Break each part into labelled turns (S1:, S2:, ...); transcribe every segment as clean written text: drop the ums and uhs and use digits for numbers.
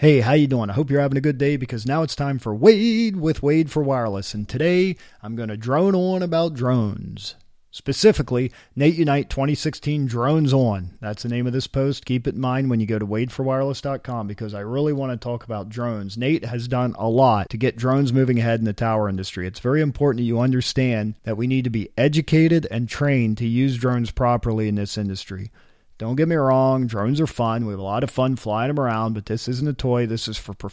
S1: Hey, how you doing? I hope you're having a good day because now it's time for Wade with Wade for Wireless. And today I'm going to drone on about drones. Specifically, Nate Unite 2016 Drones On. That's the name of this post. Keep it in mind when you go to wadeforwireless.com because I really want to talk about drones. Nate has done a lot to get drones moving ahead in the tower industry. It's very important that you understand that we need to be educated and trained to use drones properly in this industry. Don't get me wrong, drones are fun. We have a lot of fun flying them around, but this isn't a toy. This is for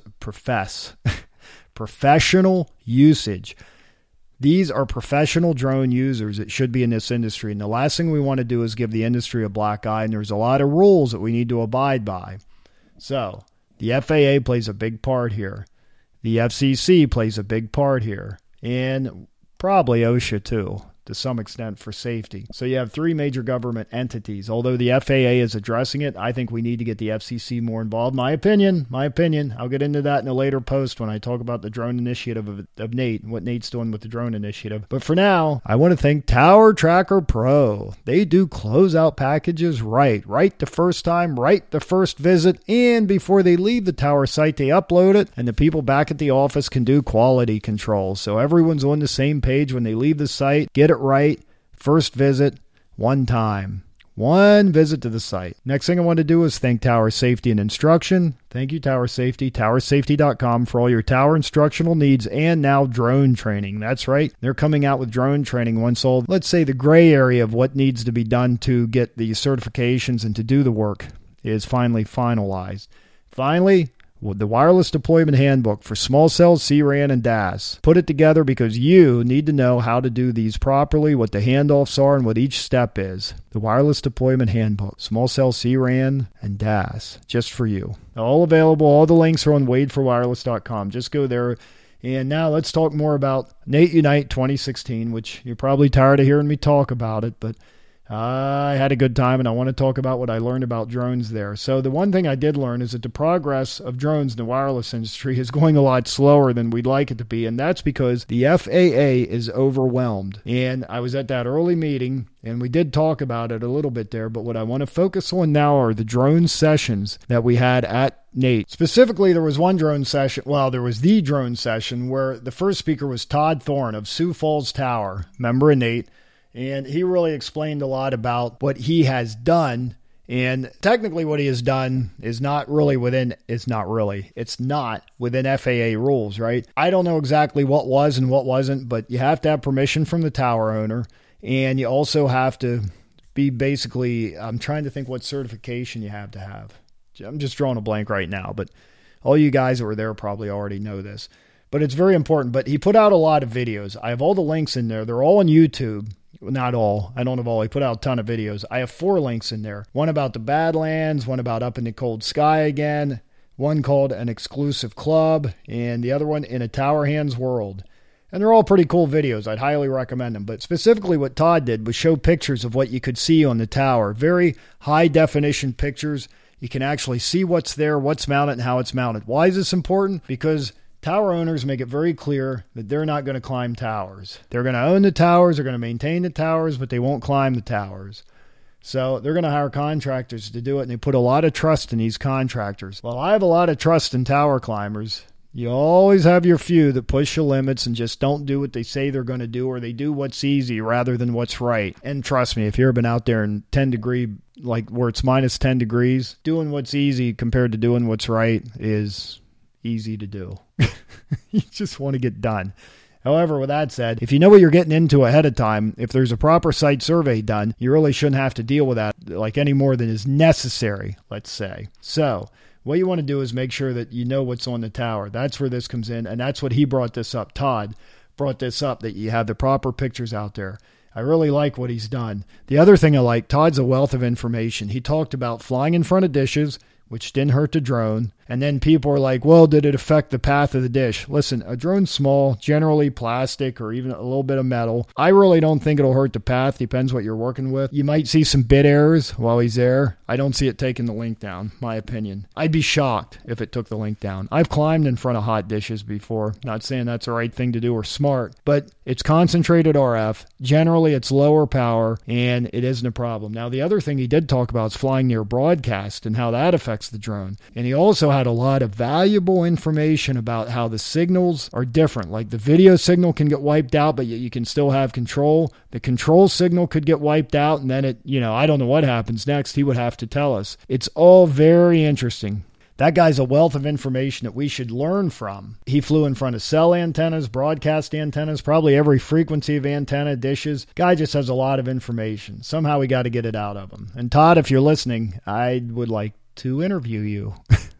S1: professional usage. These are professional drone users that should be in this industry. And the last thing we want to do is give the industry a black eye. And there's a lot of rules that we need to abide by. So the FAA plays a big part here. The FCC plays a big part here. And probably OSHA too, to some extent for safety. So you have three major government entities. Although the FAA is addressing it, I think we need to get the FCC more involved. My opinion. I'll get into that in a later post when I talk about the drone initiative of Nate and what Nate's doing with the drone initiative. But for now, I want to thank Tower Tracker Pro. They do closeout packages right the first time, right the first visit, and before they leave the tower site, they upload it, and the people back at the office can do quality control. So everyone's on the same page when they leave the site. Get it right. First visit, one time. One visit to the site. Next thing I want to do is thank Tower Safety and Instruction. Thank you, Tower Safety. TowerSafety.com for all your tower instructional needs and now drone training. That's right. They're coming out with drone training once all, let's say, the gray area of what needs to be done to get the certifications and to do the work is finally finalized. Finally, the Wireless Deployment Handbook for small cells, CRAN, and DAS. Put it together because you need to know how to do these properly, what the handoffs are, and what each step is. The Wireless Deployment Handbook, small cell, CRAN, and DAS, just for you. All available. All the links are on wadeforwireless.com. Just go there. And now let's talk more about Nate Unite 2016, which you're probably tired of hearing me talk about it, but I had a good time, and I want to talk about what I learned about drones there. So the one thing I did learn is that the progress of drones in the wireless industry is going a lot slower than we'd like it to be, and that's because the FAA is overwhelmed. And I was at that early meeting, and we did talk about it a little bit there, but what I want to focus on now are the drone sessions that we had at Nate. Specifically, there was one drone session, there was the drone session where the first speaker was Todd Thorne of Sioux Falls Tower, member of Nate. And he really explained a lot about what he has done. And technically what he has done is not within FAA rules, right? I don't know exactly what was and what wasn't, but you have to have permission from the tower owner. And you also have to be I'm trying to think what certification you have to have. I'm just drawing a blank right now, but all you guys that were there probably already know this. But it's very important. But he put out a lot of videos. I have all the links in there. They're all on YouTube. Not all. I don't have all. He put out a ton of videos. I have 4 links in there. One about the Badlands, one about Up in the Cold Sky Again, one called An Exclusive Club, and the other one In a Tower Hands World. And they're all pretty cool videos. I'd highly recommend them. But specifically what Todd did was show pictures of what you could see on the tower. Very high definition pictures. You can actually see what's there, what's mounted, and how it's mounted. Why is this important? Because tower owners make it very clear that they're not going to climb towers. They're going to own the towers, they're going to maintain the towers, but they won't climb the towers. So they're going to hire contractors to do it, and they put a lot of trust in these contractors. Well, I have a lot of trust in tower climbers. You always have your few that push the limits and just don't do what they say they're going to do, or they do what's easy rather than what's right. And trust me, if you've ever been out there in 10 degree, like where it's minus 10 degrees, doing what's easy compared to doing what's right is easy to do. You just want to get done. However, with that said, if you know what you're getting into ahead of time, if there's a proper site survey done, you really shouldn't have to deal with that like any more than is necessary, let's say. So what you want to do is make sure that you know what's on the tower. That's where this comes in, and that's what he brought this up. Todd brought this up, that you have the proper pictures out there. I really like what he's done. The other thing I like, Todd's a wealth of information. He talked about flying in front of dishes, which didn't hurt the drone. And then people are like, well, did it affect the path of the dish? Listen, a drone's small, generally plastic or even a little bit of metal. I really don't think it'll hurt the path. Depends what you're working with. You might see some bit errors while he's there. I don't see it taking the link down, my opinion. I'd be shocked if it took the link down. I've climbed in front of hot dishes before. Not saying that's the right thing to do or smart, but it's concentrated RF. Generally, it's lower power, and it isn't a problem. Now, the other thing he did talk about is flying near broadcast and how that affects the drone. And he also had a lot of valuable information about how the signals are different. Like the video signal can get wiped out, but yet you can still have control. The control signal could get wiped out, and then I don't know what happens next. He would have to tell us. It's all very interesting. That guy's a wealth of information that we should learn from. He flew in front of cell antennas, broadcast antennas, probably every frequency of antenna, dishes. Guy just has a lot of information. Somehow we got to get it out of him. And Todd, if you're listening, I would like to interview you.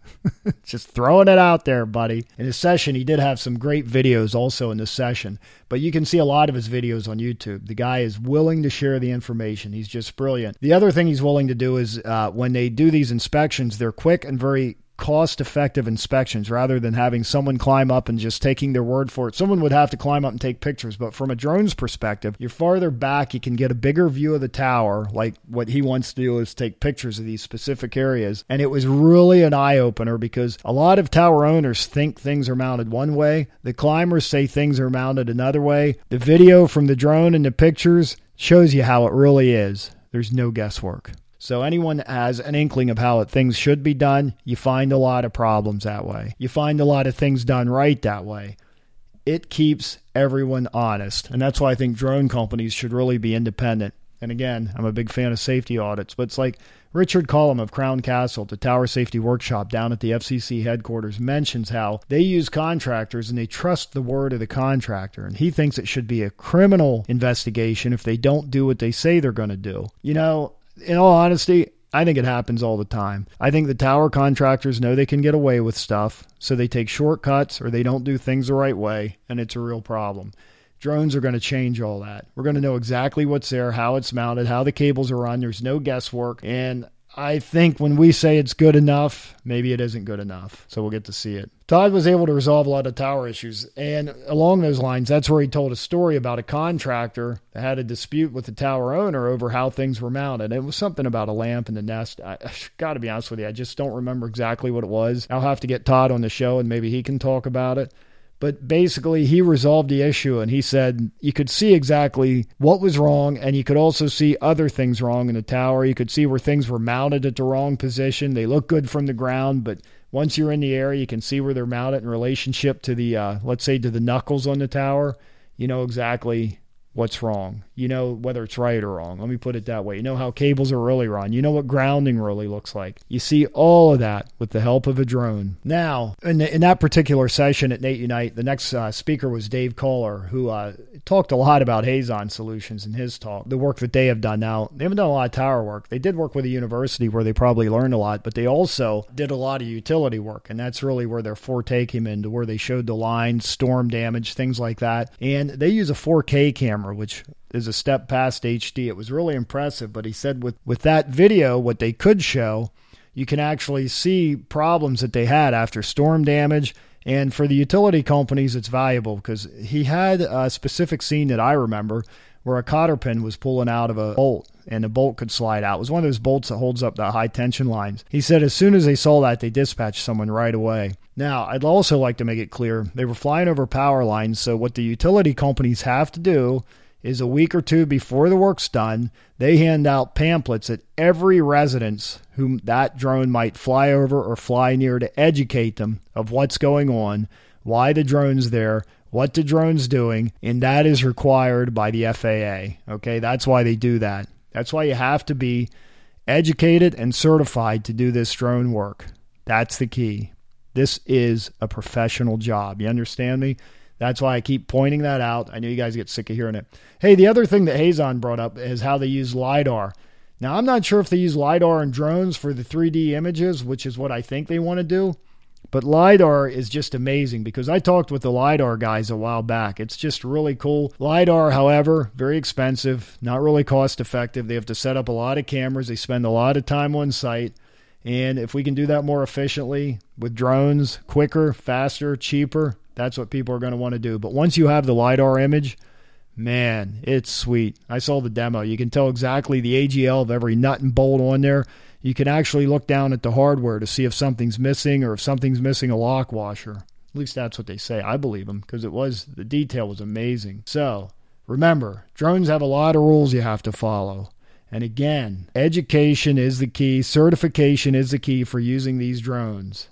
S1: Just throwing it out there, buddy. In his session, he did have some great videos also in this session, but you can see a lot of his videos on YouTube. The guy is willing to share the information. He's just brilliant. The other thing he's willing to do is when they do these inspections, they're quick and very cost-effective inspections rather than having someone climb up and just taking their word for it. Someone would have to climb up and take pictures, but from a drone's perspective, you're farther back, you can get a bigger view of the tower. Like what he wants to do is take pictures of these specific areas. And it was really an eye-opener because a lot of tower owners think things are mounted one way. The climbers say things are mounted another way. The video from the drone and the pictures shows you how it really is. There's no guesswork. So anyone that has an inkling of how things should be done, you find a lot of problems that way. You find a lot of things done right that way. It keeps everyone honest. And that's why I think drone companies should really be independent. And again, I'm a big fan of safety audits, but it's like Richard Cullum of Crown Castle, the Tower Safety Workshop down at the FCC headquarters, mentions how they use contractors and they trust the word of the contractor. And he thinks it should be a criminal investigation if they don't do what they say they're going to do. In all honesty, I think it happens all the time. I think the tower contractors know they can get away with stuff, so they take shortcuts or they don't do things the right way, and it's a real problem. Drones are going to change all that. We're going to know exactly what's there, how it's mounted, how the cables are run. There's no guesswork, and I think when we say it's good enough, maybe it isn't good enough, so we'll get to see it. Todd was able to resolve a lot of tower issues, and along those lines, that's where he told a story about a contractor that had a dispute with the tower owner over how things were mounted. It was something about a lamp in the nest. I got to be honest with you, I just don't remember exactly what it was. I'll have to get Todd on the show, and maybe he can talk about it. But basically, he resolved the issue, and he said you could see exactly what was wrong, and you could also see other things wrong in the tower. You could see where things were mounted at the wrong position. They look good from the ground, but once you're in the air, you can see where they're mounted in relationship to the, let's say, to the knuckles on the tower. You know exactly what's wrong. You know whether it's right or wrong. Let me put it that way. You know how cables are really run. You know what grounding really looks like. You see all of that with the help of a drone. Now, in that particular session at Nate Unite, the next speaker was Dave Kohler, who talked a lot about Hazon Solutions in his talk, the work that they have done. Now, they haven't done a lot of tower work. They did work with a university where they probably learned a lot, but they also did a lot of utility work, and that's really where their forte came into, where they showed the lines, storm damage, things like that. And they use a 4K camera, which is a step past HD. It was really impressive, but he said with that video, what they could show, you can actually see problems that they had after storm damage. And for the utility companies, it's valuable because he had a specific scene that I remember where a cotter pin was pulling out of a bolt and the bolt could slide out. It was one of those bolts that holds up the high tension lines. He said as soon as they saw that, they dispatched someone right away. Now, I'd also like to make it clear, they were flying over power lines, so what the utility companies have to do is a week or two before the work's done, they hand out pamphlets at every residence whom that drone might fly over or fly near to educate them of what's going on, why the drone's there, what the drone's doing, and that is required by the FAA. Okay, that's why they do that. That's why you have to be educated and certified to do this drone work. That's the key. This is a professional job. You understand me? That's why I keep pointing that out. I know you guys get sick of hearing it. Hey, the other thing that Hazon brought up is how they use LiDAR. Now, I'm not sure if they use LiDAR and drones for the 3D images, which is what I think they want to do. But LiDAR is just amazing because I talked with the LiDAR guys a while back. It's just really cool. LiDAR, however, very expensive, not really cost effective. They have to set up a lot of cameras. They spend a lot of time on site. And if we can do that more efficiently with drones, quicker, faster, cheaper, that's what people are going to want to do. But once you have the LiDAR image, man, it's sweet. I saw the demo. You can tell exactly the AGL of every nut and bolt on there. You can actually look down at the hardware to see if something's missing or if something's missing a lock washer. At least that's what they say. I believe them because the detail was amazing. So remember, drones have a lot of rules you have to follow. And again, education is the key. Certification is the key for using these drones.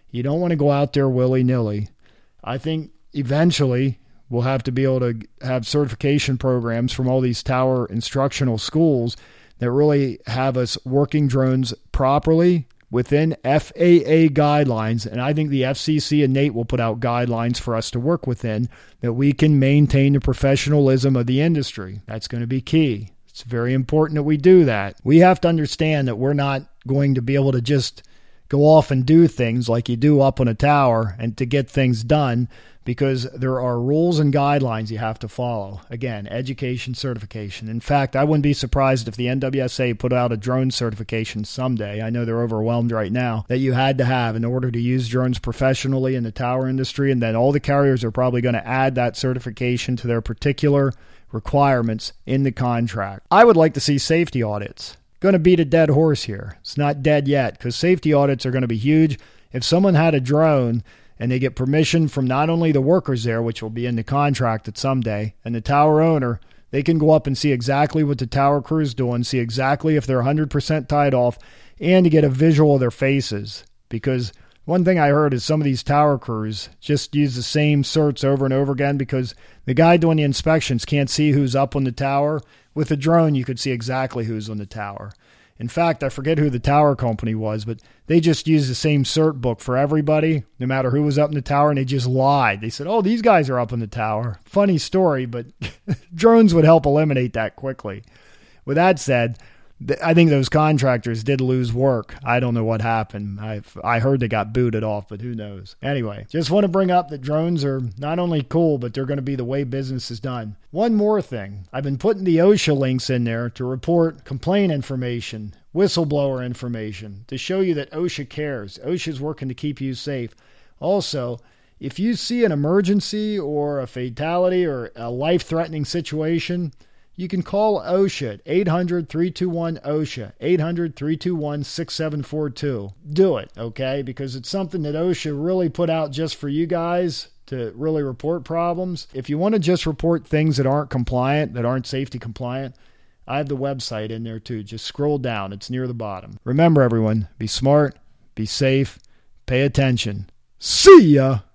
S1: You don't want to go out there willy-nilly. I think eventually we'll have to be able to have certification programs from all these tower instructional schools that really have us working drones properly within FAA guidelines. And I think the FCC and NATE will put out guidelines for us to work within that we can maintain the professionalism of the industry. That's going to be key. It's very important that we do that. We have to understand that we're not going to be able to just go off and do things like you do up on a tower and to get things done, because there are rules and guidelines you have to follow. Again, education, certification. In fact, I wouldn't be surprised if the NWSA put out a drone certification someday. I know they're overwhelmed right now, that you had to have in order to use drones professionally in the tower industry, and then all the carriers are probably going to add that certification to their particular requirements in the contract. I would like to see safety audits. Going to beat a dead horse here. It's not dead yet, because safety audits are going to be huge. If someone had a drone and they get permission from not only the workers there, which will be in the contract at someday, and the tower owner, they can go up and see exactly what the tower crew is doing, see exactly if they're 100% tied off, and to get a visual of their faces. Because one thing I heard is some of these tower crews just use the same certs over and over again because the guy doing the inspections can't see who's up on the tower. With a drone, you could see exactly who's on the tower. In fact, I forget who the tower company was, but they just used the same cert book for everybody, no matter who was up in the tower, and they just lied. They said, oh, these guys are up in the tower. Funny story, but drones would help eliminate that quickly. With that said, I think those contractors did lose work. I don't know what happened. I heard they got booted off, but who knows? Anyway, just want to bring up that drones are not only cool, but they're going to be the way business is done. One more thing. I've been putting the OSHA links in there to report complaint information, whistleblower information, to show you that OSHA cares. OSHA is working to keep you safe. Also, if you see an emergency or a fatality or a life-threatening situation, you can call OSHA at 800-321-OSHA, 800-321-6742. Do it, okay? Because it's something that OSHA really put out just for you guys to really report problems. If you want to just report things that aren't compliant, that aren't safety compliant, I have the website in there too. Just scroll down. It's near the bottom. Remember, everyone, be smart, be safe, pay attention. See ya!